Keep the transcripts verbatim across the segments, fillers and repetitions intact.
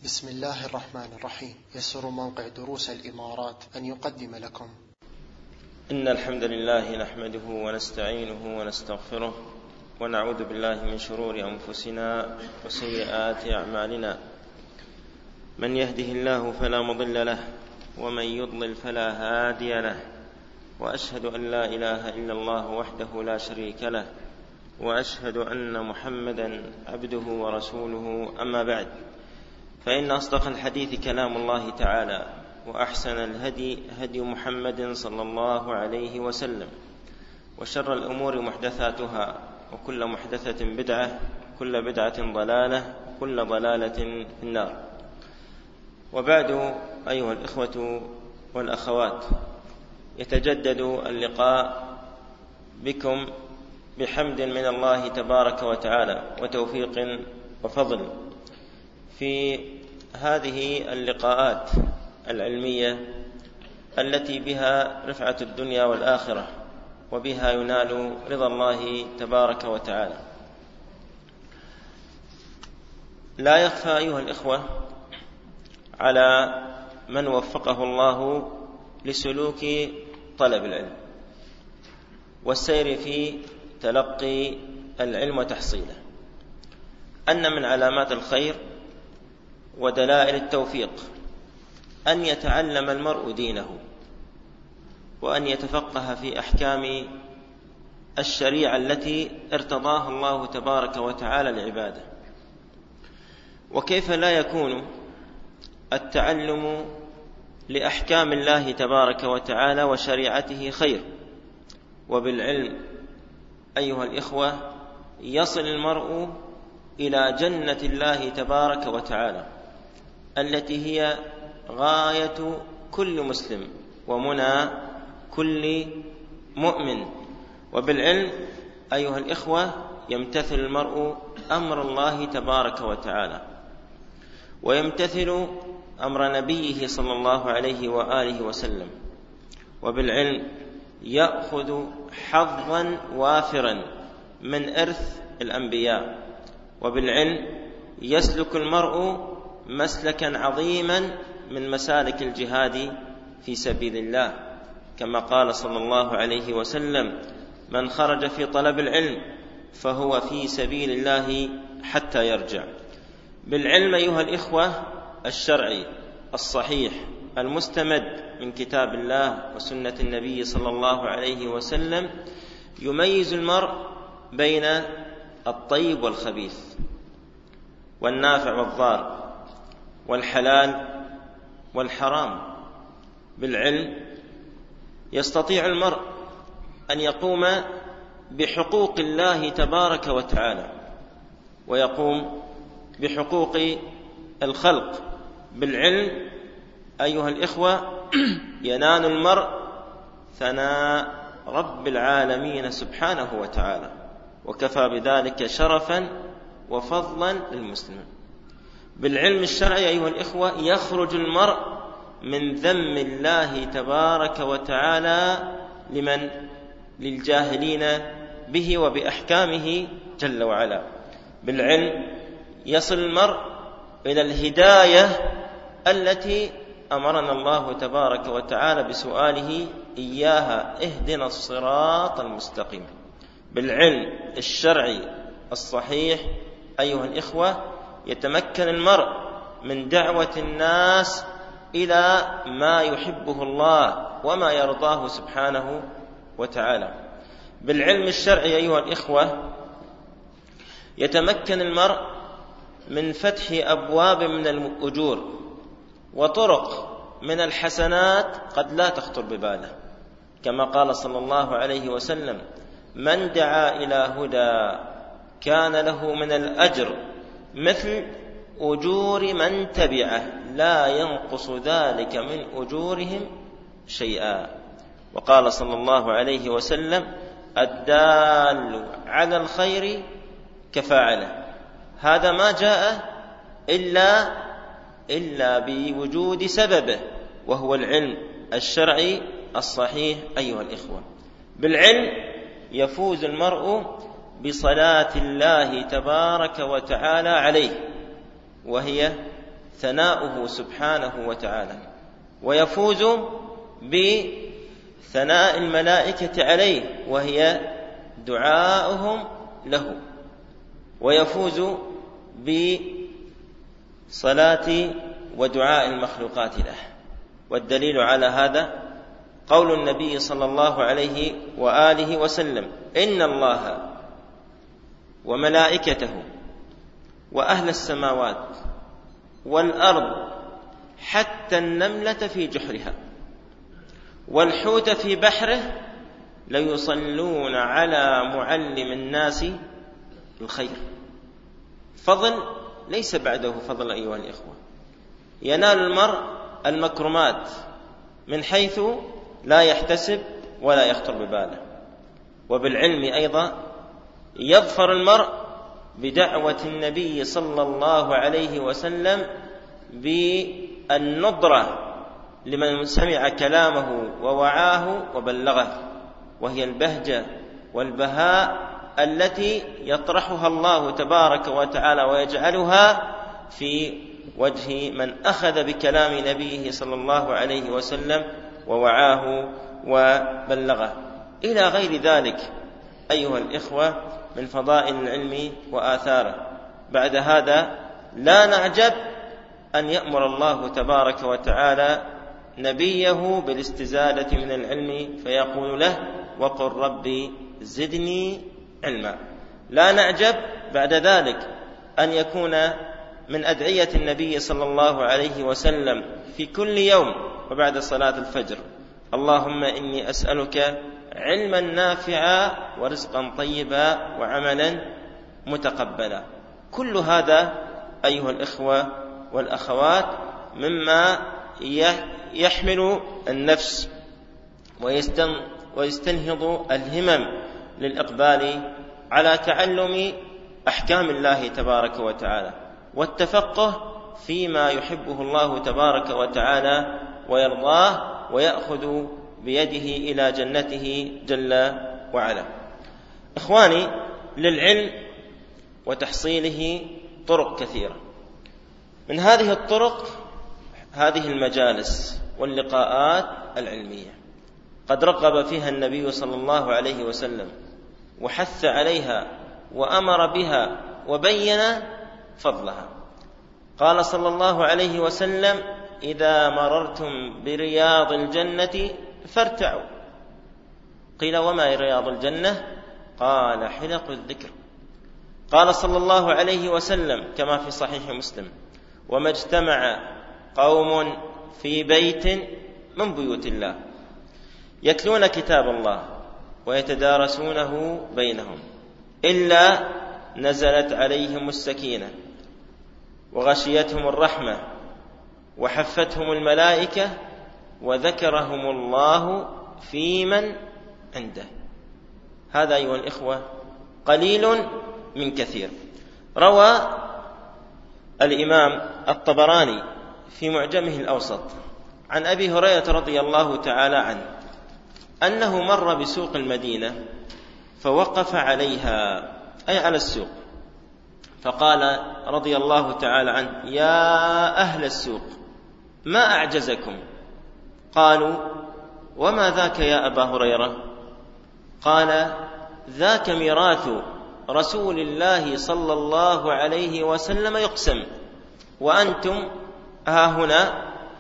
بسم الله الرحمن الرحيم. يسر موقع دروس الإمارات أن يقدم لكم إن الحمد لله نحمده ونستعينه ونستغفره ونعوذ بالله من شرور أنفسنا وسيئات أعمالنا. من يهده الله فلا مضل له ومن يضلل فلا هادي له، وأشهد أن لا إله إلا الله وحده لا شريك له، وأشهد أن محمدا عبده ورسوله. أما بعد، فإن أصدق الحديث كلام الله تعالى، وأحسن الهدي هدي محمد صلى الله عليه وسلم، وشر الأمور محدثاتها، وكل محدثة بدعة، كل بدعة ضلالة، وكل ضلالة في النار. وبعد، أيها الإخوة والأخوات، يتجدد اللقاء بكم بحمد من الله تبارك وتعالى وتوفيق وفضل في هذه اللقاءات العلمية التي بها رفعة الدنيا والآخرة، وبها ينال رضا الله تبارك وتعالى. لا يخفى أيها الإخوة على من وفقه الله لسلوك طلب العلم والسير في تلقي العلم وتحصيله أن من علامات الخير ودلائل التوفيق أن يتعلم المرء دينه، وأن يتفقه في أحكام الشريعة التي ارتضاها الله تبارك وتعالى لعباده. وكيف لا يكون التعلم لأحكام الله تبارك وتعالى وشريعته خير؟ وبالعلم أيها الإخوة يصل المرء إلى جنة الله تبارك وتعالى التي هي غاية كل مسلم ومنى كل مؤمن. وبالعلم أيها الإخوة يمتثل المرء أمر الله تبارك وتعالى، ويمتثل أمر نبيه صلى الله عليه وآله وسلم. وبالعلم يأخذ حظا وافرا من إرث الأنبياء. وبالعلم يسلك المرء مسلكا عظيما من مسالك الجهاد في سبيل الله، كما قال صلى الله عليه وسلم: من خرج في طلب العلم فهو في سبيل الله حتى يرجع. بالعلم أيها الإخوة الشرعي الصحيح المستمد من كتاب الله وسنة النبي صلى الله عليه وسلم يميز المرء بين الطيب والخبيث، والنافع والضار، والحلال والحرام. بالعلم يستطيع المرء أن يقوم بحقوق الله تبارك وتعالى، ويقوم بحقوق الخلق. بالعلم أيها الإخوة ينال المرء ثناء رب العالمين سبحانه وتعالى، وكفى بذلك شرفا وفضلا للمسلم. بالعلم الشرعي أيها الإخوة يخرج المرء من ذم الله تبارك وتعالى لمن للجاهلين به وبأحكامه جل وعلا. بالعلم يصل المرء إلى الهداية التي أمرنا الله تبارك وتعالى بسؤاله إياها: اهدنا الصراط المستقيم. بالعلم الشرعي الصحيح أيها الإخوة يتمكن المرء من دعوة الناس إلى ما يحبه الله وما يرضاه سبحانه وتعالى. بالعلم الشرعي أيها الإخوة يتمكن المرء من فتح أبواب من الأجور وطرق من الحسنات قد لا تخطر بباله، كما قال صلى الله عليه وسلم: من دعا إلى هدى كان له من الأجر مثل أجور من تبعه لا ينقص ذلك من أجورهم شيئا. وقال صلى الله عليه وسلم: الدال على الخير كفاعله. هذا ما جاء إلا إلا بوجود سببه، وهو العلم الشرعي الصحيح أيها الإخوة. بالعلم يفوز المرء بصلاة الله تبارك وتعالى عليه، وهي ثناؤه سبحانه وتعالى، ويفوز بثناء الملائكة عليه وهي دعاؤهم له، ويفوز بصلاة ودعاء المخلوقات له. والدليل على هذا قول النبي صلى الله عليه وآله وسلم: إن الله وملائكته وأهل السماوات والأرض حتى النملة في جحرها والحوت في بحره ليصلون على معلم الناس الخير. فضل ليس بعده فضل أيها الإخوة. ينال المرء المكرمات من حيث لا يحتسب ولا يخطر بباله. وبالعلم أيضا يظفر المرء بدعوة النبي صلى الله عليه وسلم بالنضرة لمن سمع كلامه ووعاه وبلغه، وهي البهجة والبهاء التي يطرحها الله تبارك وتعالى ويجعلها في وجه من أخذ بكلام نبيه صلى الله عليه وسلم ووعاه وبلغه، إلى غير ذلك أيها الإخوة من فضائل العلم وآثاره. بعد هذا لا نعجب أن يأمر الله تبارك وتعالى نبيه بالاستزادة من العلم فيقول له: وقل ربي زدني علما. لا نعجب بعد ذلك أن يكون من أدعية النبي صلى الله عليه وسلم في كل يوم وبعد صلاة الفجر: اللهم إني أسألك علما نافعا ورزقا طيبا وعملا متقبلا. كل هذا أيها الإخوة والأخوات مما يحمل النفس ويستنهض الهمم للإقبال على تعلم أحكام الله تبارك وتعالى والتفقه فيما يحبه الله تبارك وتعالى ويرضاه، ويأخذ بيده إلى جنته جل وعلا. إخواني، للعلم وتحصيله طرق كثيرة. من هذه الطرق هذه المجالس واللقاءات العلمية، قد رغب فيها النبي صلى الله عليه وسلم وحث عليها وأمر بها وبين فضلها. قال صلى الله عليه وسلم: إذا مررتم برياض الجنة فارتعوا. قيل: وما رياض الجنة؟ قال: حلق الذكر. قال صلى الله عليه وسلم كما في صحيح مسلم: وما اجتمع قوم في بيت من بيوت الله يتلون كتاب الله ويتدارسونه بينهم إلا نزلت عليهم السكينة وغشيتهم الرحمة وحفتهم الملائكة وذكرهم الله في من عنده. هذا أيها الإخوة قليل من كثير. روى الإمام الطبراني في معجمه الأوسط عن أبي هريرة رضي الله تعالى عنه أنه مر بسوق المدينة فوقف عليها، أي على السوق، فقال رضي الله تعالى عنه: يا أهل السوق ما أعجزكم؟ قالوا: وما ذاك يا أبا هريرة؟ قال: ذاك ميراث رسول الله صلى الله عليه وسلم يقسم، وأنتم ها هنا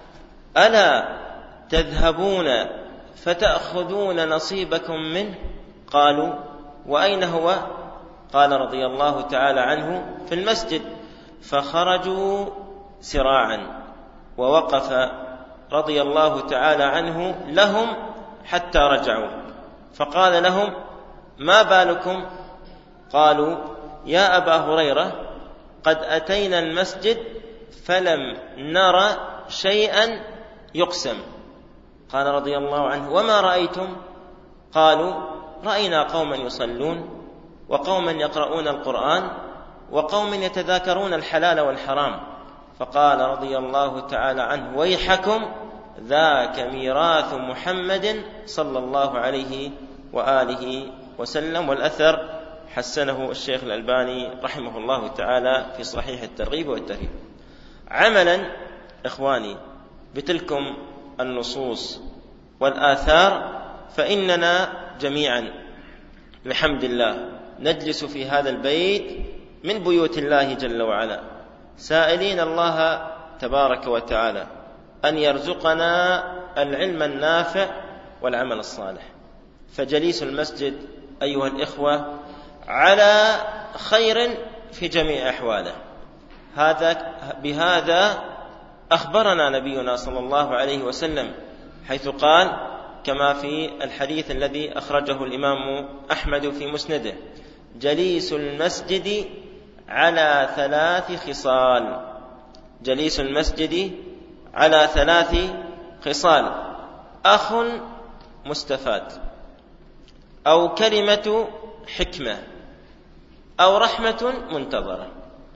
ألا تذهبون فتأخذون نصيبكم منه؟ قالوا: وأين هو؟ قال رضي الله تعالى عنه: في المسجد. فخرجوا سراعا، ووقف رضي الله تعالى عنه لهم حتى رجعوا، فقال لهم: ما بالكم؟ قالوا: يا أبا هريرة قد أتينا المسجد فلم نرى شيئا يقسم. قال رضي الله عنه: وما رأيتم؟ قالوا: رأينا قوما يصلون، وقوما يقرؤون القرآن، وقوم يتذاكرون الحلال والحرام. فقال رضي الله تعالى عنه: ويحكم، ذاك ميراث محمد صلى الله عليه وآله وسلم. والأثر حسنه الشيخ الألباني رحمه الله تعالى في صحيح الترغيب والترهيب. عملا إخواني بتلكم النصوص والآثار، فإننا جميعا بحمد الله نجلس في هذا البيت من بيوت الله جل وعلا سائلين الله تبارك وتعالى أن يرزقنا العلم النافع والعمل الصالح. فجليس المسجد أيها الإخوة على خير في جميع أحواله. هذا بهذا أخبرنا نبينا صلى الله عليه وسلم، حيث قال كما في الحديث الذي أخرجه الإمام أحمد في مسنده: جليس المسجد على ثلاث خصال. جليس المسجد على ثلاث خصال: أخ مستفاد، أو كلمة حكمة، أو رحمة منتظرة.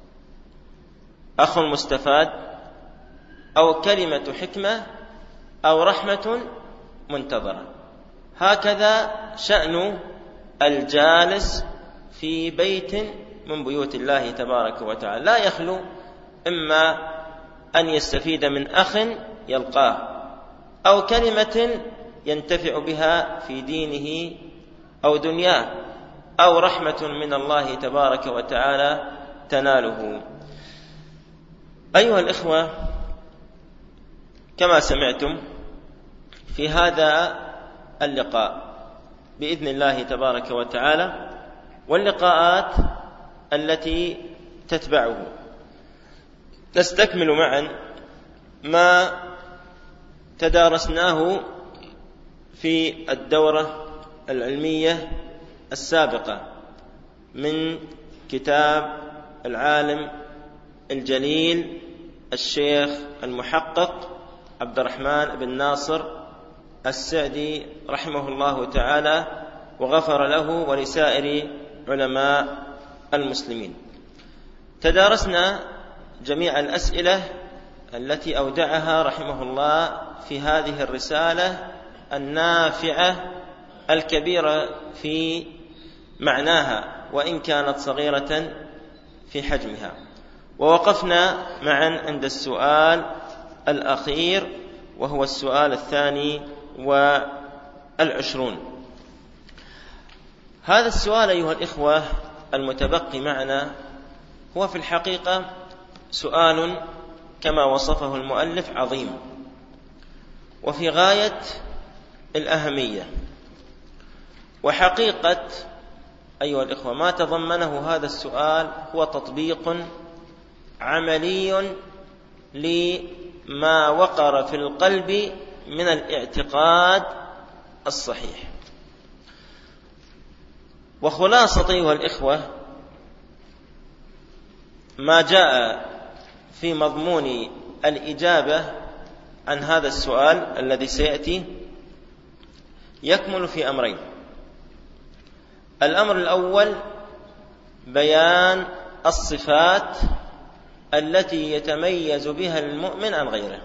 أخ مستفاد، أو كلمة حكمة، أو رحمة منتظرة. هكذا شأن الجالس في بيت من بيوت الله تبارك وتعالى، لا يخلو إما أن يستفيد من أخ يلقاه، أو كلمة ينتفع بها في دينه أو دنياه، أو رحمة من الله تبارك وتعالى تناله. أيها الإخوة، كما سمعتم في هذا اللقاء بإذن الله تبارك وتعالى واللقاءات التي تتبعه نستكمل معا ما تدارسناه في الدورة العلمية السابقة من كتاب العالم الجليل الشيخ المحقق عبد الرحمن بن ناصر السعدي رحمه الله تعالى وغفر له ولسائر علماء المسلمين. تدارسنا جميع الأسئلة التي أودعها رحمه الله في هذه الرسالة النافعة الكبيرة في معناها وإن كانت صغيرة في حجمها، ووقفنا معا عند السؤال الأخير وهو السؤال الثاني والعشرون. هذا السؤال أيها الإخوة المتبقي معنا هو في الحقيقة سؤال كما وصفه المؤلف عظيم وفي غاية الأهمية، وحقيقة أيها الإخوة ما تضمنه هذا السؤال هو تطبيق عملي لما وقر في القلب من الاعتقاد الصحيح. وخلاصة أيها الإخوة ما جاء في مضمون الإجابة عن هذا السؤال الذي سيأتي يكمن في أمرين. الأمر الأول بيان الصفات التي يتميز بها المؤمن عن غيره،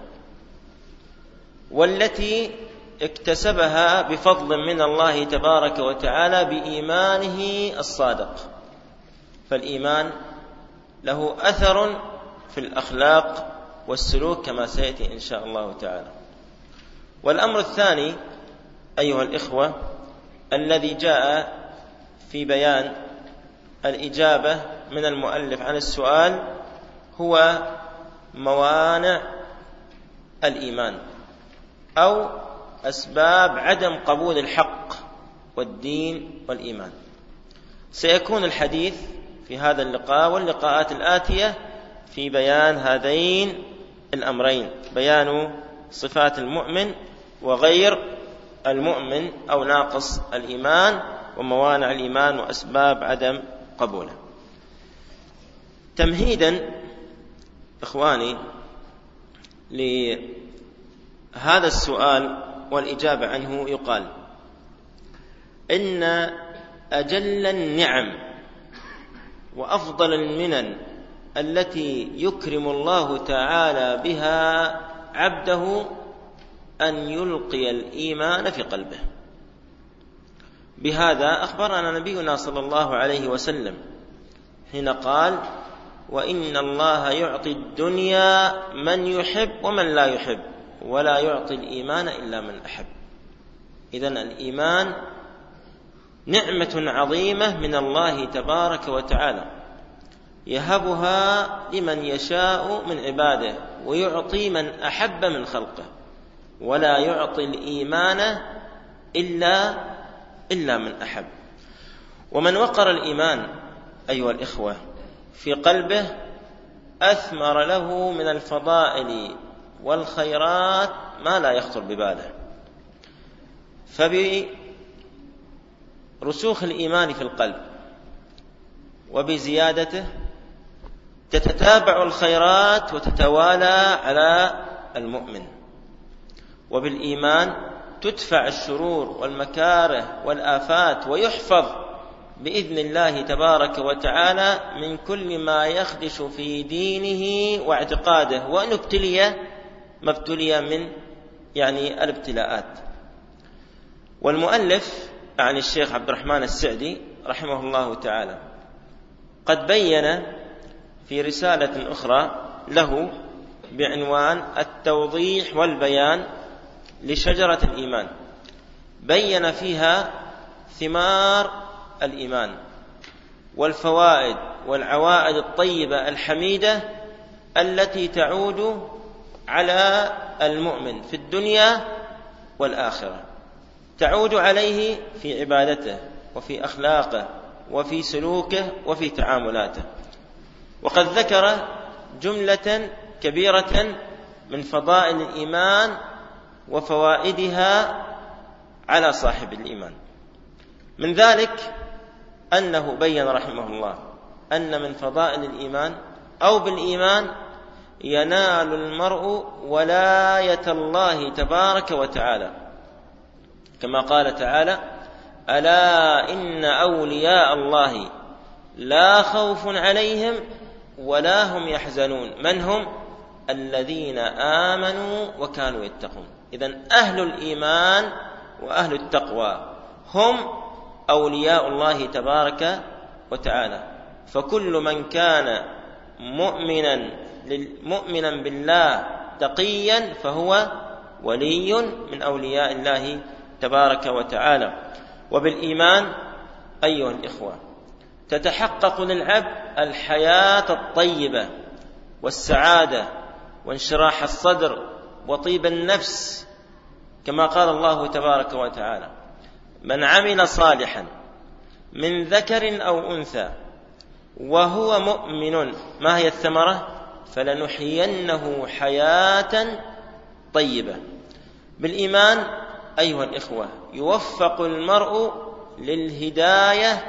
والتي اكتسبها بفضل من الله تبارك وتعالى بإيمانه الصادق. فالإيمان له أثر في الأخلاق والسلوك كما سيأتي إن شاء الله تعالى. والأمر الثاني أيها الإخوة الذي جاء في بيان الإجابة من المؤلف عن السؤال هو موانع الإيمان أو أسباب عدم قبول الحق والدين والإيمان. سيكون الحديث في هذا اللقاء واللقاءات الآتية في بيان هذين الأمرين: بيان صفات المؤمن وغير المؤمن أو ناقص الإيمان، وموانع الإيمان وأسباب عدم قبوله. تمهيدا إخواني لهذا السؤال والإجابة عنه يقال إن أجل النعم وأفضل المنن التي يكرم الله تعالى بها عبده أن يلقي الإيمان في قلبه. بهذا أخبرنا نبينا صلى الله عليه وسلم حين قال: وإن الله يعطي الدنيا من يحب ومن لا يحب ولا يعطي الإيمان إلا من أحب. إذن الإيمان نعمة عظيمة من الله تبارك وتعالى يهبها لمن يشاء من عباده ويعطي من أحب من خلقه، ولا يعطي الإيمان إلا إلا من أحب. ومن وقر الإيمان أيها الإخوة في قلبه أثمر له من الفضائل والخيرات ما لا يخطر بباله. فبرسوخ الإيمان في القلب وبزيادته تتتابع الخيرات وتتوالى على المؤمن، وبالإيمان تدفع الشرور والمكاره والآفات ويحفظ بإذن الله تبارك وتعالى من كل ما يخدش في دينه واعتقاده، وأن ابتلي ما ابتلي من يعني الابتلاءات. والمؤلف عن الشيخ عبد الرحمن السعدي رحمه الله تعالى قد بين في رسالة أخرى له بعنوان التوضيح والبيان لشجرة الإيمان، بين فيها ثمار الإيمان والفوائد والعوائد الطيبة الحميدة التي تعود على المؤمن في الدنيا والآخرة، تعود عليه في عبادته وفي أخلاقه وفي سلوكه وفي تعاملاته. وقد ذكر جملة كبيرة من فضائل الإيمان وفوائدها على صاحب الإيمان. من ذلك أنه بين رحمه الله أن من فضائل الإيمان أو بالإيمان ينال المرء ولاية الله تبارك وتعالى، كما قال تعالى: ألا إن أولياء الله لا خوف عليهم ولا هم يحزنون. من هم؟ الذين آمنوا وكانوا يتقون. إذن أهل الإيمان وأهل التقوى هم أولياء الله تبارك وتعالى. فكل من كان مؤمنا مؤمنا بالله تقيا فهو ولي من أولياء الله تبارك وتعالى. وبالإيمان أيها الإخوة تتحقق للعبد الحياة الطيبة والسعادة وانشراح الصدر وطيب النفس، كما قال الله تبارك وتعالى: من عمل صالحا من ذكر أو أنثى وهو مؤمن، ما هي الثمرة؟ فلنحيينه حياة طيبة. بالإيمان أيها الإخوة يوفق المرء للهداية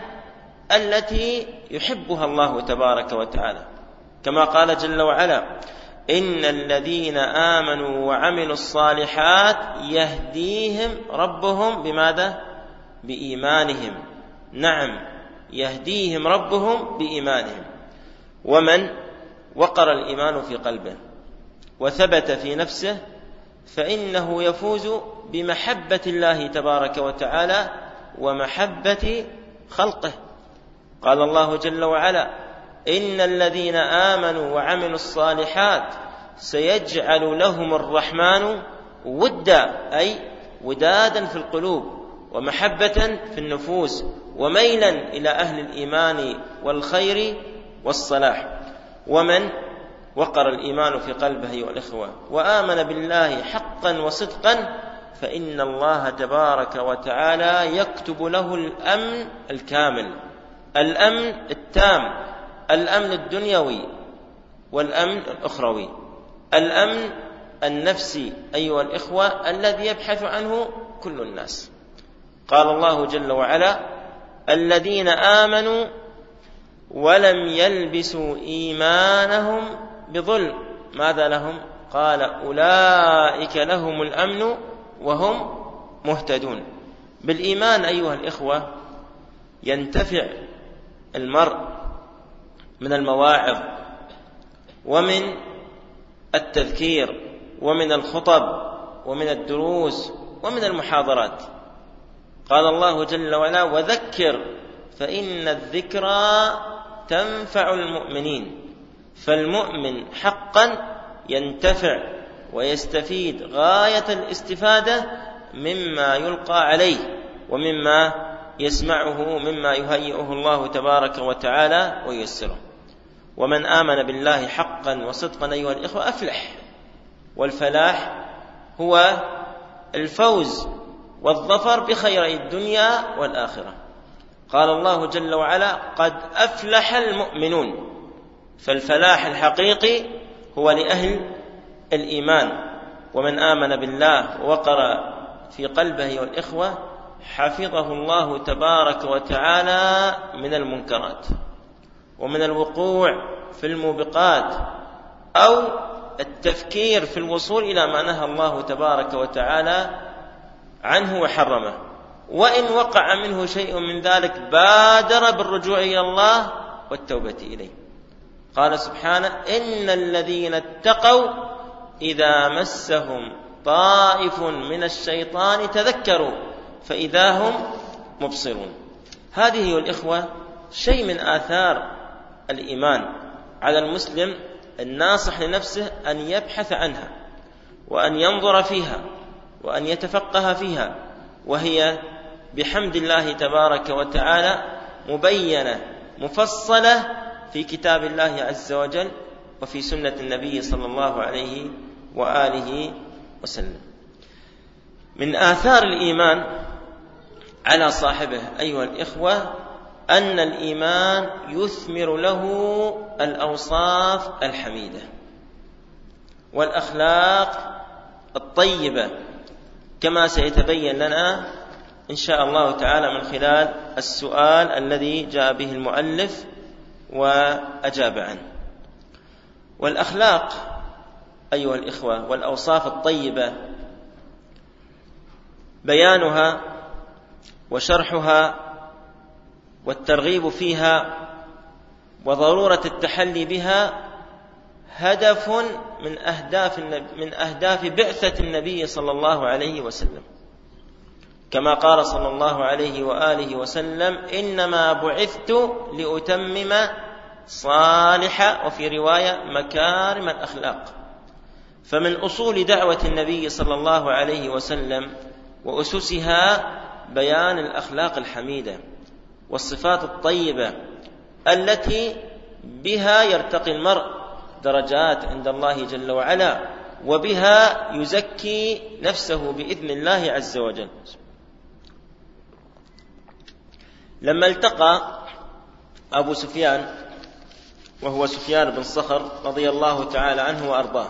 التي يحبها الله تبارك وتعالى، كما قال جل وعلا: إن الذين آمنوا وعملوا الصالحات يهديهم ربهم بماذا؟ بإيمانهم. نعم، يهديهم ربهم بإيمانهم. ومن وقر الإيمان في قلبه وثبت في نفسه فإنه يفوز بمحبة الله تبارك وتعالى ومحبة خلقه. قال الله جل وعلا: إن الذين آمنوا وعملوا الصالحات سيجعل لهم الرحمن ودا، أي ودادا في القلوب ومحبة في النفوس وميلا إلى أهل الإيمان والخير والصلاح. ومن وقر الإيمان في قلبه أيها الإخوة وآمن بالله حقا وصدقا فإن الله تبارك وتعالى يكتب له الأمن الكامل، الأمن التام، الأمن الدنيوي والأمن الأخروي، الأمن النفسي أيها الإخوة الذي يبحث عنه كل الناس. قال الله جل وعلا: الذين آمنوا ولم يلبسوا إيمانهم بظلم ماذا لهم؟ قال: أولئك لهم الأمن وهم مهتدون. بالإيمان أيها الإخوة ينتفع المرء من المواعظ ومن التذكير ومن الخطب ومن الدروس ومن المحاضرات. قال الله جل وعلا: وذكر فإن الذكرى تنفع المؤمنين. فالمؤمن حقا ينتفع ويستفيد غاية الاستفادة مما يلقى عليه ومما يسمعه مما يهيئه الله تبارك وتعالى وييسره. ومن آمن بالله حقا وصدقا أيها الإخوة أفلح، والفلاح هو الفوز والظفر بخير الدنيا والآخرة. قال الله جل وعلا: قد أفلح المؤمنون. فالفلاح الحقيقي هو لأهل الإيمان. ومن آمن بالله ووقر في قلبه والإخوة حفظه الله تبارك وتعالى من المنكرات ومن الوقوع في الموبقات أو التفكير في الوصول إلى ما نهى الله تبارك وتعالى عنه وحرمه. وإن وقع منه شيء من ذلك بادر بالرجوع إلى الله والتوبة إليه. قال سبحانه: إن الذين اتقوا إذا مسهم طائف من الشيطان تذكروا فإذا هم مبصرون. هذه الإخوة شيء من آثار الإيمان على المسلم الناصح لنفسه أن يبحث عنها وأن ينظر فيها وأن يتفقه فيها، وهي بحمد الله تبارك وتعالى مبينة مفصلة في كتاب الله عز وجل وفي سنة النبي صلى الله عليه وآله وسلم. من آثار الإيمان على صاحبه أيها الإخوة أن الإيمان يثمر له الأوصاف الحميدة والأخلاق الطيبة، كما سيتبين لنا إن شاء الله تعالى من خلال السؤال الذي جاء به المؤلف وأجاب عنه. والأخلاق أيها الإخوة والأوصاف الطيبة بيانها وشرحها والترغيب فيها وضرورة التحلي بها هدف من أهداف من أهداف بعثة النبي صلى الله عليه وسلم، كما قال صلى الله عليه وآله وسلم: إنما بعثت لأتمم صالح، وفي رواية مكارم الأخلاق. فمن أصول دعوة النبي صلى الله عليه وسلم وأسسها بيان الأخلاق الحميدة والصفات الطيبة التي بها يرتقي المرء درجات عند الله جل وعلا، وبها يزكي نفسه بإذن الله عز وجل. لما التقى أبو سفيان وهو سفيان بن صخر رضي الله تعالى عنه وأرضاه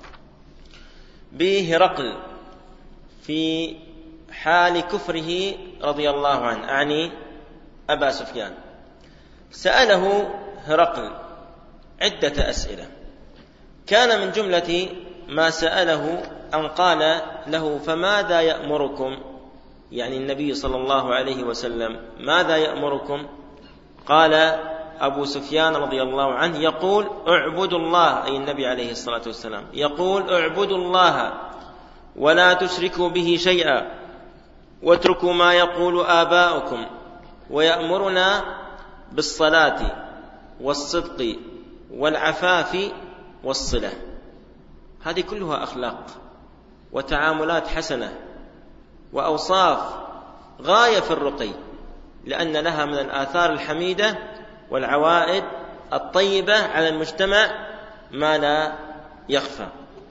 بهرقل في حال كفره رضي الله عنه، أعني أبا سفيان، سأله هرقل عدة أسئلة. كان من جملة ما سأله أن قال له: فماذا يأمركم؟ يعني النبي صلى الله عليه وسلم ماذا يأمركم؟ قال أبو سفيان رضي الله عنه: يقول اعبدوا الله، أي النبي عليه الصلاة والسلام يقول اعبدوا الله ولا تشركوا به شيئا واتركوا ما يقول آباؤكم، ويأمرنا بالصلاة والصدق والعفاف والصلة. هذه كلها أخلاق وتعاملات حسنة وأوصاف غاية في الرقي، لأن لها من الآثار الحميدة والعوائد الطيبة على المجتمع ما لا يخفى.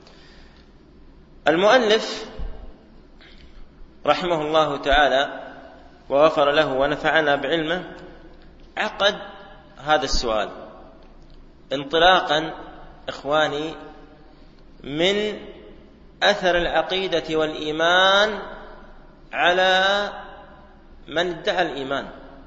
المؤلف رحمه الله تعالى وغفر له ونفعنا بعلمه عقد هذا السؤال انطلاقا إخواني من أثر العقيدة والإيمان على من ادعى الإيمان،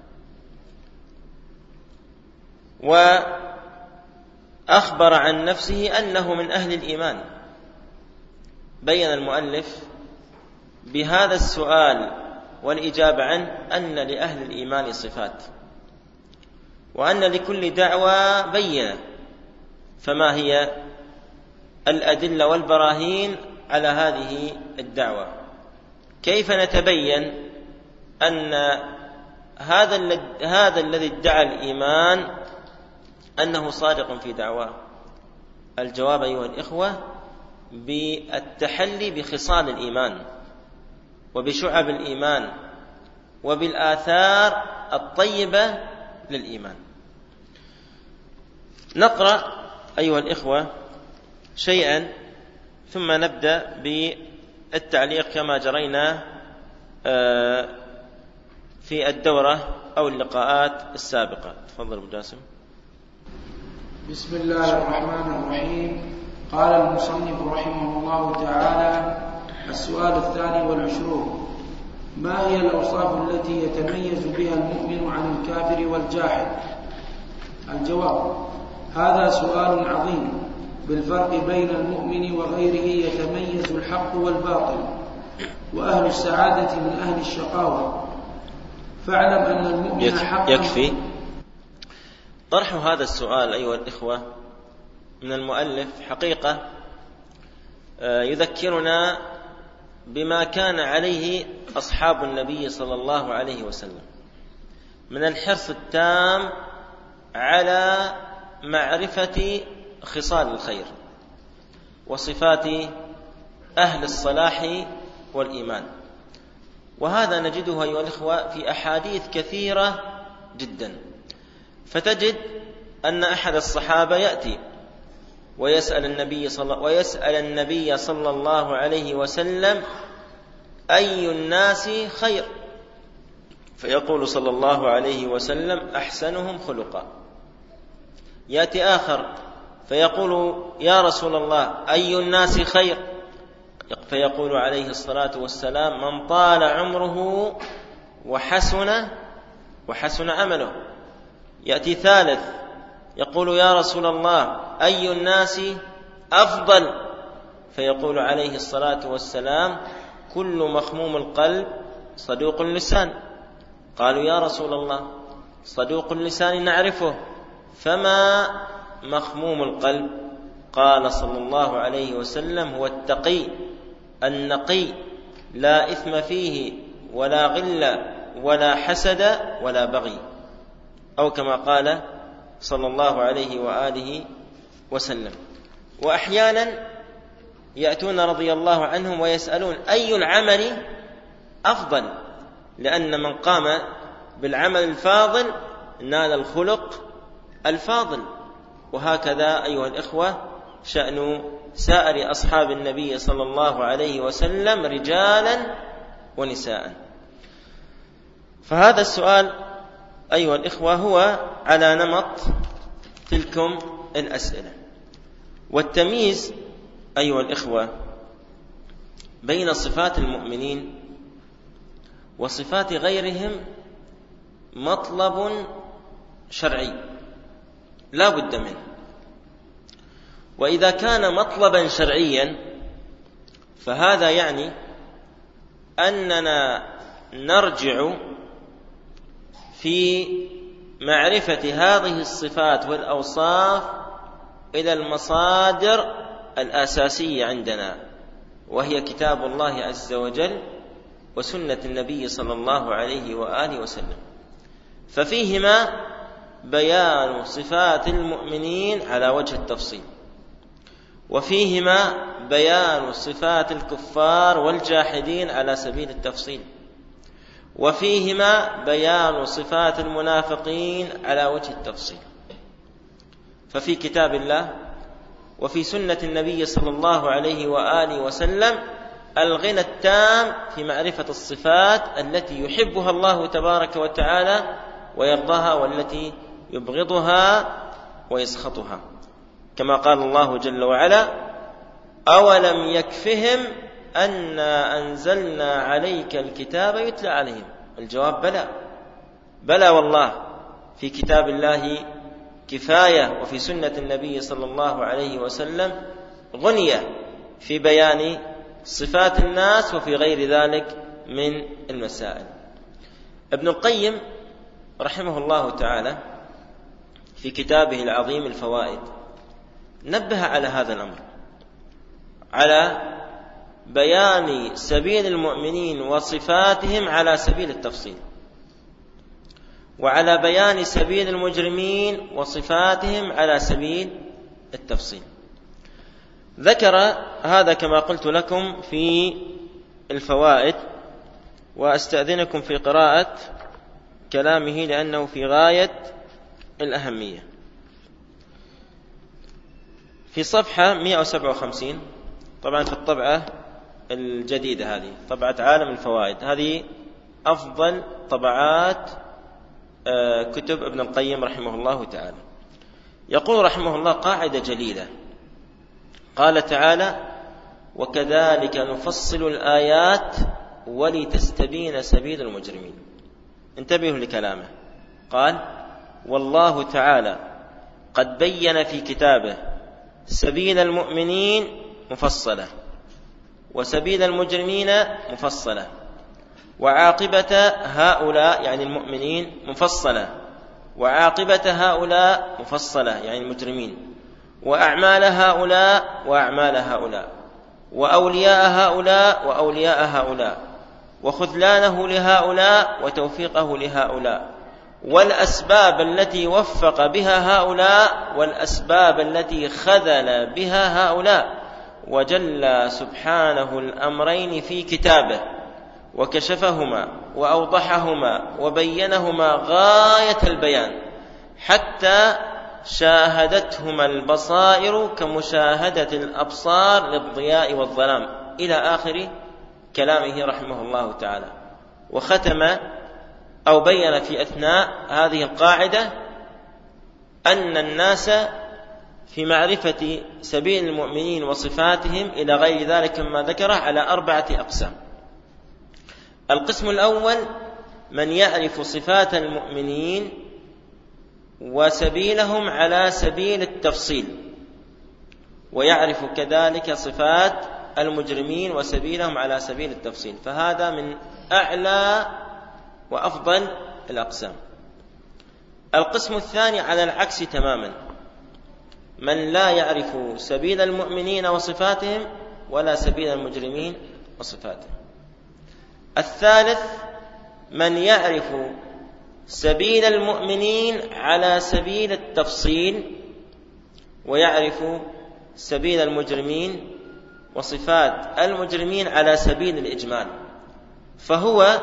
وأخبر عن نفسه أنه من أهل الإيمان. بين المؤلف بهذا السؤال والإجابة عنه أن لأهل الإيمان صفات، وأن لكل دعوة بينة. فما هي الأدلة والبراهين على هذه الدعوة؟ كيف نتبين أن هذا هذا الذي ادعى الإيمان أنه صادق في دعواه؟ الجواب أيها الإخوة بالتحلي بخصال الإيمان وبشعب الإيمان وبالآثار الطيبة للإيمان. نقرأ أيها الإخوة شيئا ثم نبدأ بالتعليق كما جرينا في الدورة أو اللقاءات السابقة. تفضل أبو جاسم. بسم الله الرحمن الرحيم. قال المصنف رحمه الله تعالى: السؤال الثاني والعشرون: ما هي الأوصاف التي يتميز بها المؤمن عن الكافر والجاحد؟ الجواب: هذا سؤال عظيم بالفرق بين المؤمن وغيره يتميز الحق والباطل، وأهل السعادة من أهل الشقاوة. فاعلم أن المؤمن حقا. يكفي طرح هذا السؤال أيها الإخوة من المؤلف حقيقة يذكرنا بما كان عليه أصحاب النبي صلى الله عليه وسلم من الحرص التام على معرفة خصال الخير وصفات أهل الصلاح والإيمان. وهذا نجده أيها الإخوة في أحاديث كثيرة جدا، فتجد أن أحد الصحابة يأتي ويسأل النبي صلى ويسأل النبي صلى الله عليه وسلم: أي الناس خير؟ فيقول صلى الله عليه وسلم: أحسنهم خلقا. يأتي آخر فيقول: يا رسول الله، أي الناس خير؟ فيقول عليه الصلاة والسلام: من طال عمره وحسن وحسن عمله. يأتي ثالث يقول: يا رسول الله، أي الناس أفضل؟ فيقول عليه الصلاة والسلام: كل مخموم القلب صدوق اللسان. قالوا: يا رسول الله، صدوق اللسان نعرفه، فما مخموم القلب؟ قال صلى الله عليه وسلم: هو التقي النقي، لا إثم فيه ولا غل ولا حسد ولا بغي، أو كما قال صلى الله عليه وآله وسلم. وأحيانا يأتون رضي الله عنهم ويسألون: أي العمل أفضل؟ لأن من قام بالعمل الفاضل نال الخلق الفاضل. وهكذا أيها الإخوة شأن سائر أصحاب النبي صلى الله عليه وسلم رجالا ونساء. فهذا السؤال أيها الإخوة هو على نمط تلكم الأسئلة. والتمييز أيها الإخوة بين صفات المؤمنين وصفات غيرهم مطلب شرعي لا بد منه. وإذا كان مطلبا شرعيا فهذا يعني أننا نرجع في معرفة هذه الصفات والأوصاف إلى المصادر الأساسية عندنا، وهي كتاب الله عز وجل وسنة النبي صلى الله عليه وآله وسلم. ففيهما بيان صفات المؤمنين على وجه التفصيل، وفيهما بيان صفات الكفار والجاحدين على سبيل التفصيل، وفيهما بيان صفات المنافقين على وجه التفصيل. ففي كتاب الله وفي سنة النبي صلى الله عليه وآله وسلم الغنى التام في معرفة الصفات التي يحبها الله تبارك وتعالى ويرضاها، والتي يبغضها ويسخطها، كما قال الله جل وعلا: أولم يكفهم أنا أنزلنا عليك الكتاب يتلى عليهم. الجواب: بلى بلى والله، في كتاب الله كفاية، وفي سنة النبي صلى الله عليه وسلم غنية في بيان صفات الناس وفي غير ذلك من المسائل. ابن القيم رحمه الله تعالى في كتابه العظيم الفوائد نبه على هذا الأمر، على بيان سبيل المؤمنين وصفاتهم على سبيل التفصيل، وعلى بيان سبيل المجرمين وصفاتهم على سبيل التفصيل. ذكر هذا كما قلت لكم في الفوائد، وأستأذنكم في قراءة كلامه لأنه في غاية الأهمية. في صفحة مئة وسبعة وخمسين، طبعا في الطبعة الجديدة هذه طبعة عالم الفوائد، هذه أفضل طبعات كتب ابن القيم رحمه الله تعالى. يقول رحمه الله قاعدة جليلة، قال تعالى: وكذلك نفصل الآيات ولتستبين سبيل المجرمين. انتبهوا لكلامه، قال: والله تعالى قد بين في كتابه سبيل المؤمنين مفصلة، وسبيل المجرمين مفصلة، وعاقبة هؤلاء يعني المؤمنين مفصلة، وعاقبة هؤلاء مفصلة يعني المجرمين، وأعمال هؤلاء وأعمال هؤلاء، وأولياء هؤلاء وأولياء هؤلاء، وخذلانه لهؤلاء وتوفيقه لهؤلاء، والأسباب التي وفق بها هؤلاء والأسباب التي خذل بها هؤلاء، وجل سبحانه الأمرين في كتابه، وكشفهما وأوضحهما وبينهما غاية البيان، حتى شاهدتهما البصائر كمشاهدة الأبصار للضياء والظلام، إلى آخر كلامه رحمه الله تعالى. وختم أو بين في أثناء هذه القاعدة أن الناس في معرفة سبيل المؤمنين وصفاتهم إلى غير ذلك مما ذكره على أربعة أقسام. القسم الأول من يعرف صفات المؤمنين وسبيلهم على سبيل التفصيل، ويعرف كذلك صفات المجرمين وسبيلهم على سبيل التفصيل، فهذا من أعلى وأفضل الأقسام. القسم الثاني على العكس تماما، من لا يعرف سبيل المؤمنين وصفاتهم ولا سبيل المجرمين وصفاتهم. الثالث من يعرف سبيل المؤمنين على سبيل التفصيل، ويعرف سبيل المجرمين وصفات المجرمين على سبيل الإجمال، فهو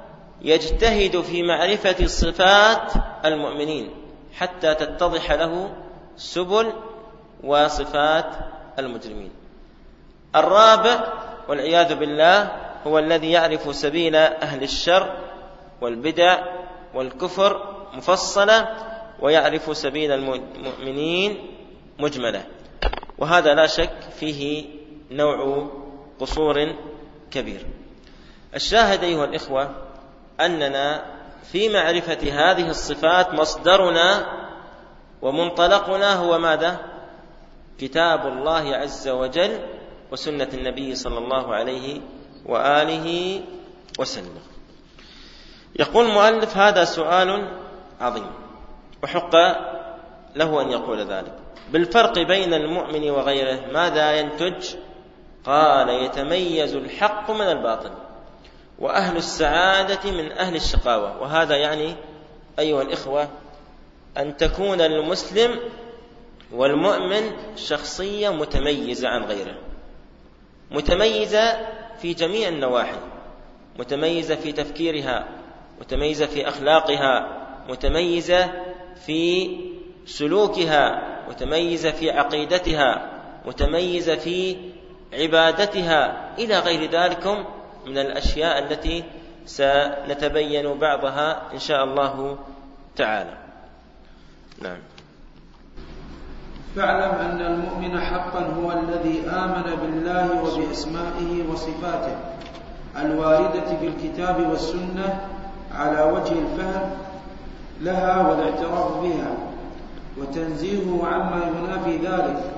يجتهد في معرفة صفات المؤمنين حتى تتضح له سبل وصفات المجرمين. الرابع والعياذ بالله هو الذي يعرف سبيل أهل الشر والبدع والكفر مفصلة، ويعرف سبيل المؤمنين مجملة، وهذا لا شك فيه نوع قصور كبير. الشاهد أيها الإخوة أننا في معرفة هذه الصفات مصدرنا ومنطلقنا هو ماذا؟ كتاب الله عز وجل وسنة النبي صلى الله عليه وآله وسلم. يقول المؤلف: هذا سؤال عظيم وحق له أن يقول ذلك. بالفرق بين المؤمن وغيره ماذا ينتج؟ قال: يتميز الحق من الباطل، وأهل السعادة من أهل الشقاوة. وهذا يعني أيها الإخوة أن تكون المسلم والمؤمن شخصية متميزة عن غيره، متميزة في جميع النواحي، متميزة في تفكيرها، متميزة في أخلاقها، متميزة في سلوكها، متميزة في عقيدتها، متميزة في عبادتها، إلى غير ذلك من الأشياء التي سنتبين بعضها إن شاء الله تعالى. نعم. فاعلم أن المؤمن حقا هو الذي آمن بالله وبأسمائه وصفاته الواردة في الكتاب والسنة على وجه الفهم لها والاعتراف بها وتنزيهه عما ينافي ذلك،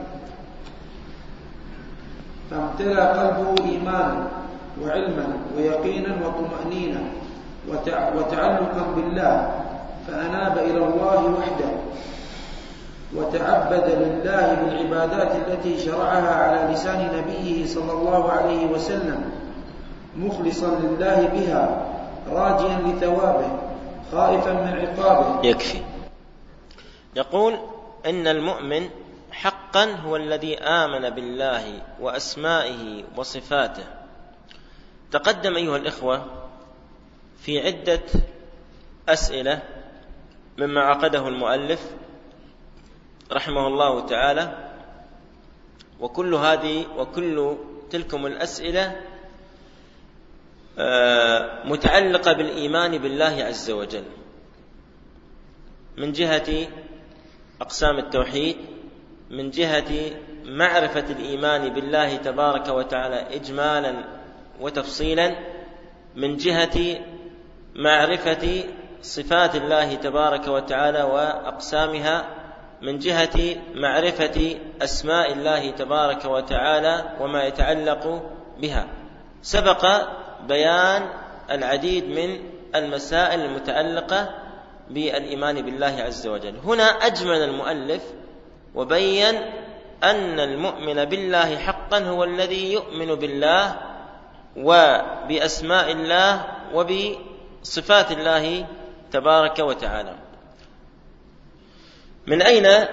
فامتلأ قلبه إيمانا وعلما ويقينا وطمأنينة وتعلقا بالله، فأناب إلى الله وحده وتعبد لله بالعبادات التي شرعها على لسان نبيه صلى الله عليه وسلم، مخلصا لله بها راجيا لثوابه خائفا من عقابه. يكفي. يقول إن المؤمن حق حقا هو الذي آمن بالله وأسمائه وصفاته. تقدم أيها الإخوة في عدة أسئلة مما عقده المؤلف رحمه الله تعالى، وكل هذه وكل تلكم الأسئلة متعلقة بالإيمان بالله عز وجل، من جهة أقسام التوحيد، من جهة معرفة الإيمان بالله تبارك وتعالى إجمالا وتفصيلا، من جهة معرفة صفات الله تبارك وتعالى وأقسامها، من جهة معرفة أسماء الله تبارك وتعالى وما يتعلق بها. سبق بيان العديد من المسائل المتعلقة بالإيمان بالله عز وجل. هنا أجمل المؤلف وبين أن المؤمن بالله حقا هو الذي يؤمن بالله وبأسماء الله وبصفات الله تبارك وتعالى. من أين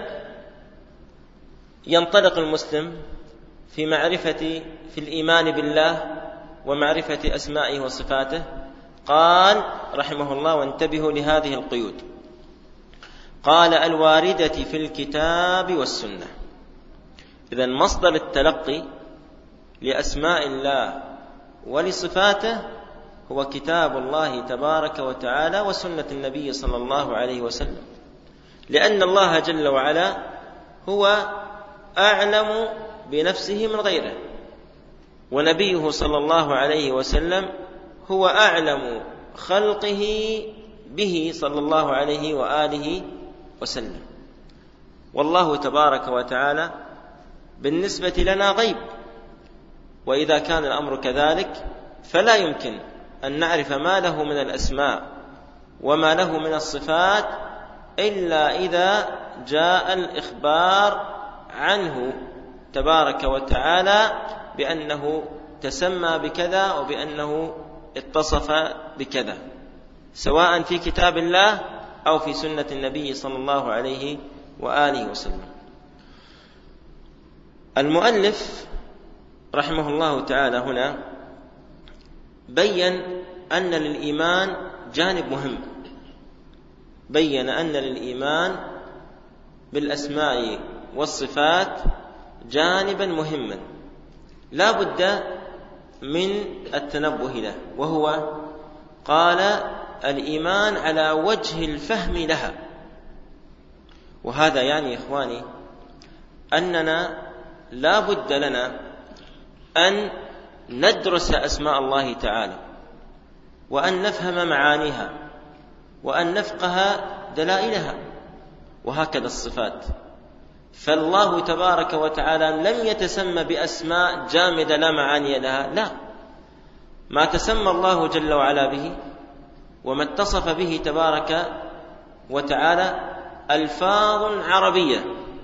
ينطلق المسلم في معرفة في الإيمان بالله ومعرفة أسمائه وصفاته؟ قال رحمه الله، وانتبهوا لهذه القيود، قال: الواردة في الكتاب والسنة. إذن مصدر التلقي لأسماء الله ولصفاته هو كتاب الله تبارك وتعالى وسنة النبي صلى الله عليه وسلم، لأن الله جل وعلا هو أعلم بنفسه من غيره، ونبيه صلى الله عليه وسلم هو أعلم خلقه به صلى الله عليه وآله وسلم. والله تبارك وتعالى بالنسبة لنا غيب، وإذا كان الأمر كذلك فلا يمكن أن نعرف ما له من الأسماء وما له من الصفات إلا إذا جاء الإخبار عنه تبارك وتعالى بأنه تسمى بكذا وبأنه اتصف بكذا، سواء في كتاب الله أو في سنة النبي صلى الله عليه وآله وسلم. المؤلف رحمه الله تعالى هنا بيّن أن للإيمان جانب مهم، بيّن أن للإيمان بالأسماء والصفات جانبا مهما لا بد من التنبه له، وهو قال: الإيمان على وجه الفهم لها. وهذا يعني إخواني أننا لا بد لنا أن ندرس أسماء الله تعالى، وأن نفهم معانيها، وأن نفقه دلائلها، وهكذا الصفات. فالله تبارك وتعالى لم يتسمى بأسماء جامدة لا معاني لها، لا، ما تسمى الله جل وعلا به وما اتصف به تبارك وتعالى ألفاظ عربية،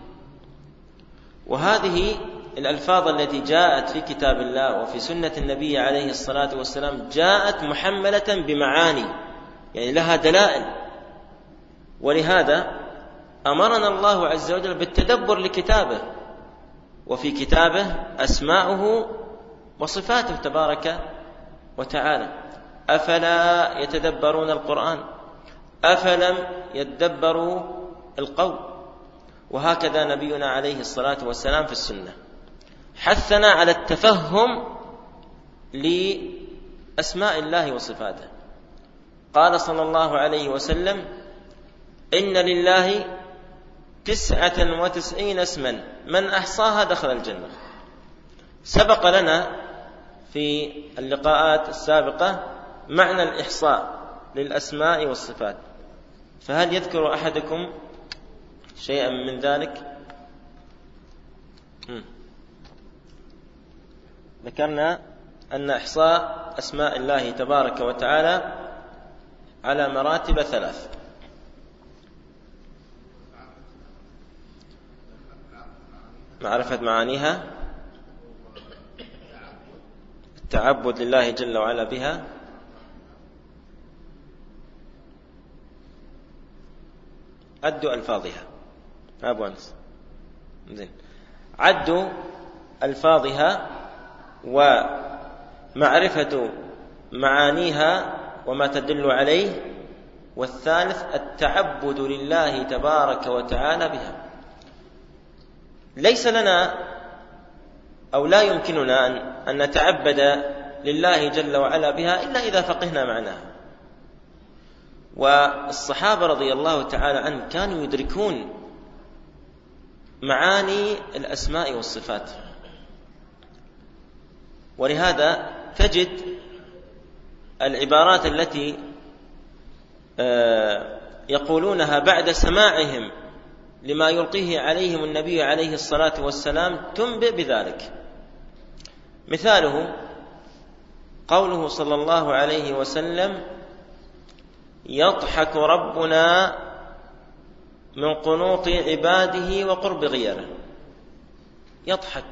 وهذه الألفاظ التي جاءت في كتاب الله وفي سنة النبي عليه الصلاة والسلام جاءت محملة بمعاني، يعني لها دلائل. ولهذا أمرنا الله عز وجل بالتدبر لكتابه، وفي كتابه أسماؤه وصفاته تبارك وتعالى. أفلا يتدبرون القرآن؟ أفلم يتدبروا القول؟ وهكذا نبينا عليه الصلاة والسلام في السنة حثنا على التفهم لأسماء الله وصفاته. قال صلى الله عليه وسلم: إن لله تسعة وتسعين اسما من أحصاها دخل الجنة. سبق لنا في اللقاءات السابقة معنى الإحصاء للأسماء والصفات، فهل يذكر أحدكم شيئا من ذلك؟ م. ذكرنا أن إحصاء أسماء الله تبارك وتعالى على مراتب ثلاث: معرفة معانيها، التعبد لله جل وعلا بها، أد ألفاظها. أبو أنس، زين. عد ألفاظها ومعرفة معانيها وما تدل عليه، والثالث التعبد لله تبارك وتعالى بها. ليس لنا أو لا يمكننا أن نتعبد لله جل وعلا بها إلا إذا فقهنا معناها. والصحابة رضي الله تعالى عنهم كانوا يدركون معاني الأسماء والصفات، ولهذا تجد العبارات التي يقولونها بعد سماعهم لما يلقيه عليهم النبي عليه الصلاة والسلام تنبئ بذلك. مثاله قوله صلى الله عليه وسلم: يضحك ربنا من قنوط عباده وقرب غيره. يضحك،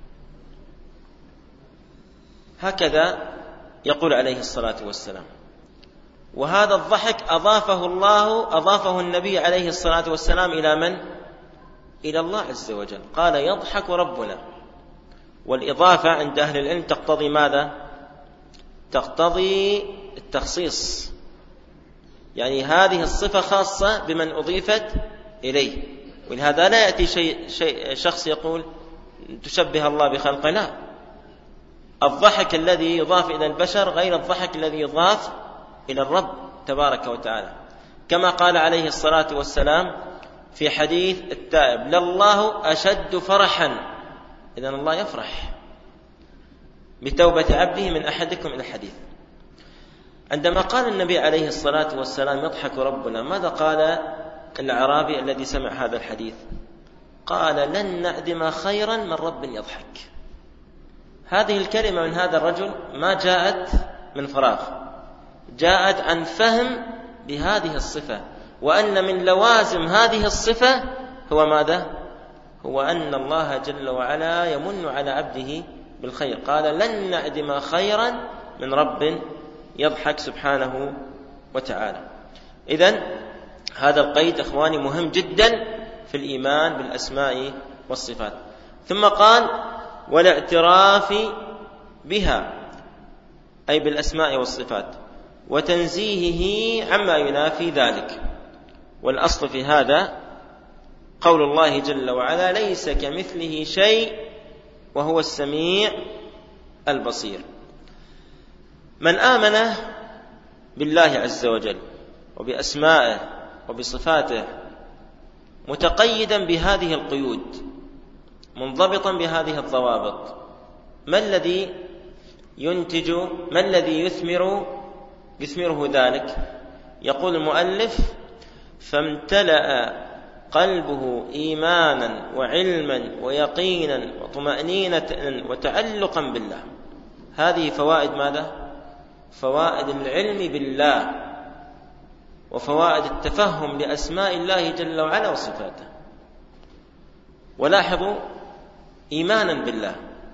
هكذا يقول عليه الصلاة والسلام. وهذا الضحك أضافه الله أضافه النبي عليه الصلاة والسلام إلى من؟ إلى الله عز وجل، قال يضحك ربنا. والإضافة عند أهل العلم تقتضي ماذا؟ تقتضي التخصيص، يعني هذه الصفة خاصة بمن أضيفت إليه. ولهذا لا يأتي شيء شيء شخص يقول تشبه الله بخلقه، لا. الضحك الذي يضاف إلى البشر غير الضحك الذي يضاف إلى الرب تبارك وتعالى، كما قال عليه الصلاة والسلام في حديث التائب: لله أشد فرحا. إذن الله يفرح بتوبة عبده من أحدكم إلى الحديث. عندما قال النبي عليه الصلاة والسلام يضحك ربنا، ماذا قال الأعرابي الذي سمع هذا الحديث؟ قال: لن نعدم خيرا من رب يضحك. هذه الكلمة من هذا الرجل ما جاءت من فراغ، جاءت عن فهم بهذه الصفة، وأن من لوازم هذه الصفة هو ماذا؟ هو أن الله جل وعلا يمن على عبده بالخير. قال: لن نعدم خيرا من رب يضحك سبحانه وتعالى. إذن هذا القيد أخواني مهم جدا في الإيمان بالأسماء والصفات. ثم قال: والاعتراف بها، أي بالأسماء والصفات، وتنزيهه عما ينافي ذلك. والأصل في هذا قول الله جل وعلا: ليس كمثله شيء وهو السميع البصير. من آمن بالله عز وجل وبأسمائه وبصفاته متقيدا بهذه القيود، منضبطا بهذه الضوابط، ما الذي ينتج، ما الذي يثمر يثمره ذلك؟ يقول المؤلف: فامتلأ قلبه إيمانا وعلما ويقينا وطمأنينة وتعلقا بالله. هذه فوائد ماذا؟ فوائد العلم بالله وفوائد التفهم لأسماء الله جل وعلا وصفاته. ولاحظوا: إيمانا بالله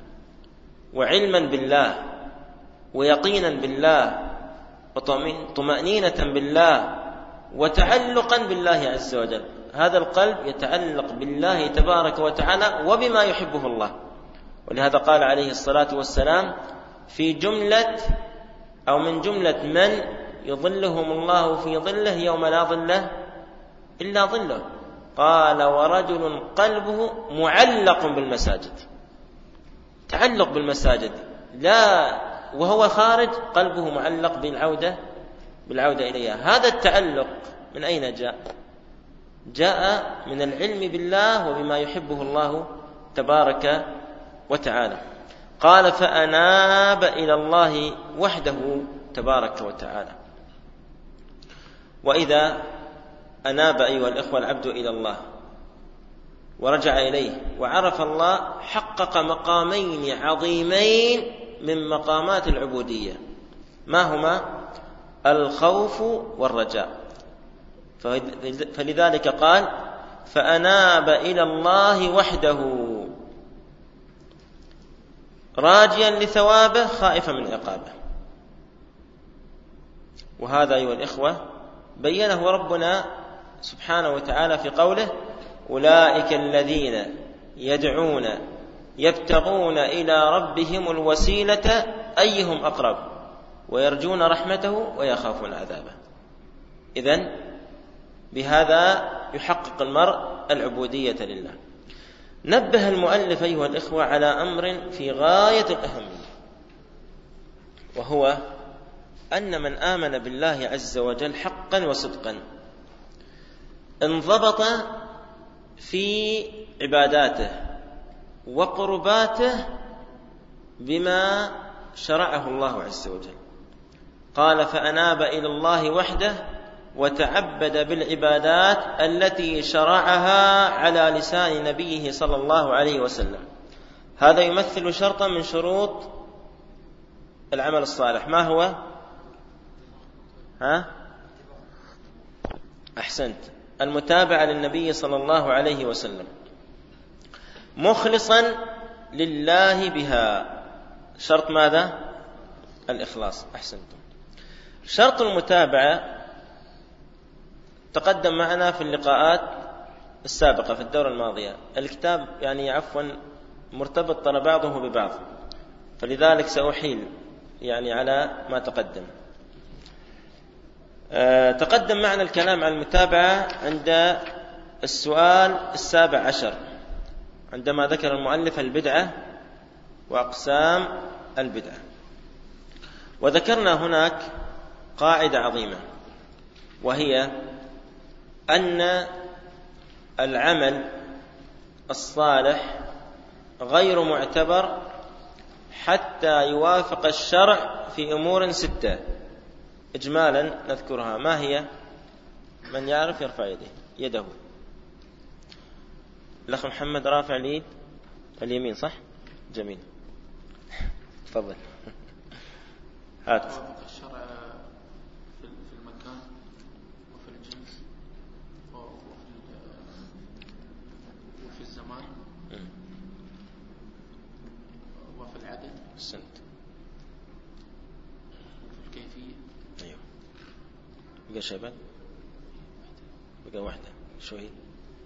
وعلما بالله ويقينا بالله وطمأنينة بالله وتعلقا بالله عز وجل. هذا القلب يتعلق بالله تبارك وتعالى وبما يحبه الله. ولهذا قال عليه الصلاة والسلام في جملة أو من جملة من يظلهم الله في ظله يوم لا ظل إلا ظله، قال: ورجل قلبه معلق بالمساجد. تعلق بالمساجد، لا وهو خارج قلبه معلق بالعودة بالعودة إليها. هذا التعلق من أين جاء؟ جاء من العلم بالله وبما يحبه الله تبارك وتعالى. قال: فأناب إلى الله وحده تبارك وتعالى. وإذا أناب أيها الإخوة العبد إلى الله ورجع إليه وعرف الله، حقق مقامين عظيمين من مقامات العبودية. ما هما؟ الخوف والرجاء. فلذلك قال: فأناب إلى الله وحده راجيا لثوابه خائفا من عقابه. وهذا أيها الإخوة بينه ربنا سبحانه وتعالى في قوله: أولئك الذين يدعون يبتغون إلى ربهم الوسيلة أيهم أقرب ويرجون رحمته ويخافون عذابه. إذن بهذا يحقق المرء العبودية لله. نبه المؤلف أيها الإخوة على أمر في غاية الأهمية، وهو أن من آمن بالله عز وجل حقا وصدقا انضبط في عباداته وقرباته بما شرعه الله عز وجل. قال: فأناب إلى الله وحده وتعبد بالعبادات التي شرعها على لسان نبيه صلى الله عليه وسلم. هذا يمثل شرطا من شروط العمل الصالح. ما هو؟ ها؟ أحسنت، المتابعة للنبي صلى الله عليه وسلم مخلصا لله بها. شرط ماذا؟ الإخلاص. أحسنتم. شرط المتابعة تقدم معنا في اللقاءات السابقة في الدورة الماضية. الكتاب يعني عفوا مرتبط طال بعضه ببعض، فلذلك سأحيل يعني على ما تقدم. أه تقدم معنا الكلام عن المتابعة عند السؤال السابع عشر، عندما ذكر المؤلف البدعة وأقسام البدعة. وذكرنا هناك قاعدة عظيمة، وهي أن العمل الصالح غير معتبر حتى يوافق الشرع في أمور ستة إجمالا نذكرها. ما هي؟ من يعرف يرفع يده يده الأخ محمد رافع اليد اليمين، صح؟ جميل، تفضل. هات. الشرع في المكان وفي الجنس وفي الزمان وفي العدد سنت وفي الكيفية. أيوه. بقى شباب بقى واحدة. شو هي؟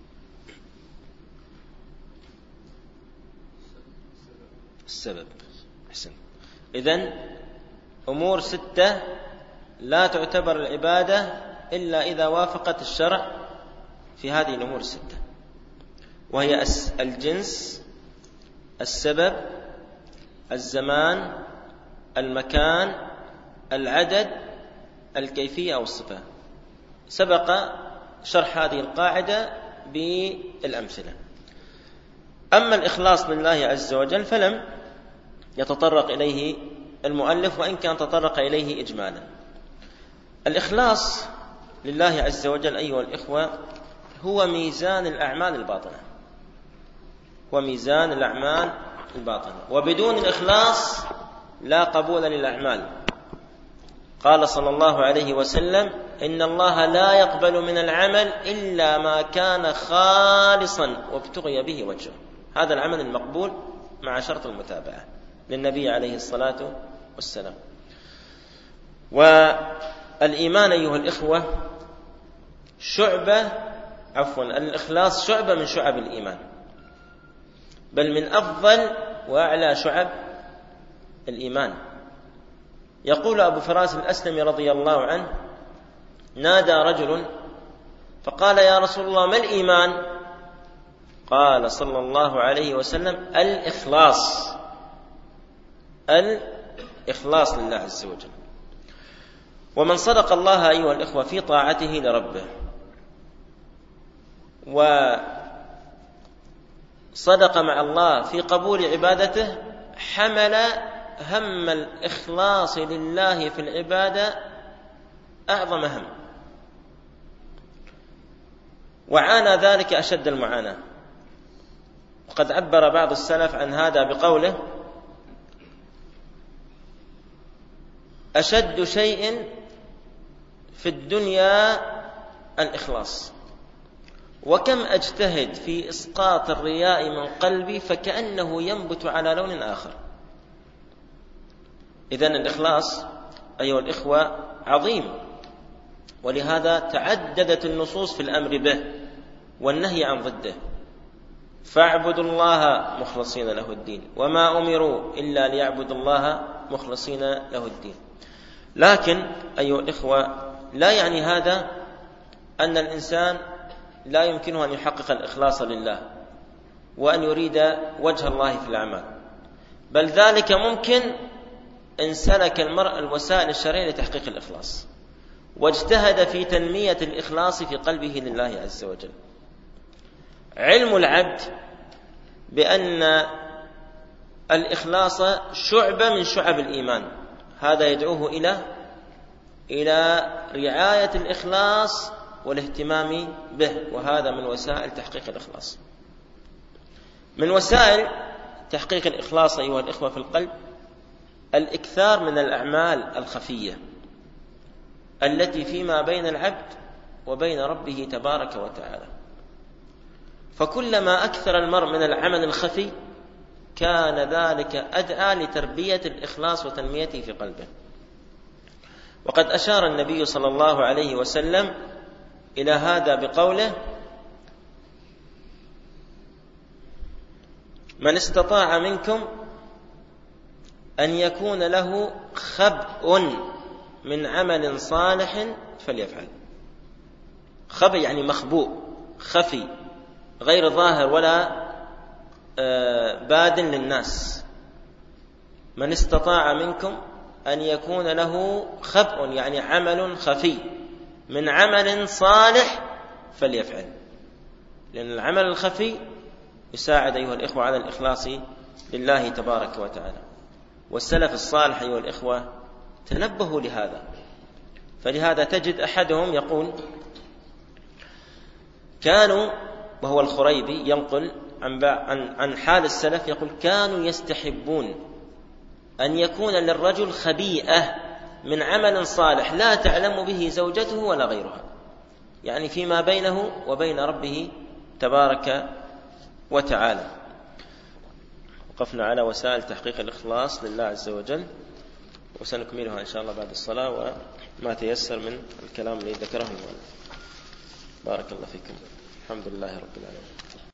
السبب. أحسن. إذن أمور ستة لا تعتبر العبادة إلا إذا وافقت الشرع في هذه الأمور الستة، وهي الجنس، السبب، الزمان، المكان، العدد، الكيفية أو الصفة. سبق شرح هذه القاعدة بالأمثلة. أما الإخلاص لله عز وجل فلم يتطرق إليه المؤلف، وإن كان تطرق إليه إجمالا. الإخلاص لله عز وجل أيها الإخوة هو ميزان الأعمال الباطنة، وميزان الأعمال الباطنة، وبدون الإخلاص لا قبول للأعمال. قال صلى الله عليه وسلم: إن الله لا يقبل من العمل إلا ما كان خالصا وابتغي به وجهه. هذا العمل المقبول مع شرط المتابعة للنبي عليه الصلاة والسلام. والإيمان أيها الإخوة شعبة عفوا الإخلاص شعبة من شعب الإيمان، بل من أفضل وأعلى شعب الإيمان. يقول أبو فراس الأسلمي رضي الله عنه: نادى رجل فقال: يا رسول الله ما الإيمان؟ قال صلى الله عليه وسلم: الإخلاص. الإخلاص لله عز وجل. ومن صدق الله أيها الإخوة في طاعته لربه وصدق مع الله في قبول عبادته حمل هم الإخلاص لله في العبادة أعظم هم، وعانى ذلك أشد المعاناة. وقد عبر بعض السلف عن هذا بقوله: أشد شيء في الدنيا الإخلاص، وكم أجتهد في إسقاط الرياء من قلبي فكأنه ينبت على لون آخر. إذن الإخلاص أيها الإخوة عظيم، ولهذا تعددت النصوص في الأمر به والنهي عن ضده. فاعبدوا الله مخلصين له الدين وما أمروا إلا ليعبدوا الله مخلصين له الدين. لكن أيها الإخوة لا يعني هذا أن الإنسان لا يمكنه أن يحقق الإخلاص لله وأن يريد وجه الله في الأعمال، بل ذلك ممكن إن سلك المرء الوسائل الشرعية لتحقيق الإخلاص واجتهد في تنمية الإخلاص في قلبه لله عز وجل. علم العبد بأن الإخلاص شعبة من شعب الإيمان، هذا يدعوه إلى إلى رعاية الإخلاص والاهتمام به، وهذا من وسائل تحقيق الإخلاص. من وسائل تحقيق الإخلاص أيها الإخوة في القلب الإكثار من الأعمال الخفية التي فيما بين العبد وبين ربه تبارك وتعالى، فكلما أكثر المرء من العمل الخفي كان ذلك أدعى لتربية الإخلاص وتنميته في قلبه. وقد أشار النبي صلى الله عليه وسلم إلى هذا بقوله: من استطاع منكم أن يكون له خبء من عمل صالح فليفعل. خبء يعني مخبوء، خفي، غير ظاهر ولا باد للناس. من استطاع منكم أن يكون له خبء يعني عمل خفي من عمل صالح فليفعل، لأن العمل الخفي يساعد أيها الإخوة على الإخلاص لله تبارك وتعالى. والسلف الصالح أيها الإخوة تنبهوا لهذا، فلهذا تجد أحدهم يقول كانوا، وهو الخريبي ينقل عن عن حال السلف، يقول كانوا يستحبون أن يكون للرجل خبيئة من عمل صالح لا تعلم به زوجته ولا غيرها، يعني فيما بينه وبين ربه تبارك وتعالى. وقفنا على وسائل تحقيق الإخلاص لله عز وجل، وسنكملها إن شاء الله بعد الصلاة وما تيسر من الكلام الذي ذكره المؤلف. بارك الله فيكم. الحمد لله رب العالمين.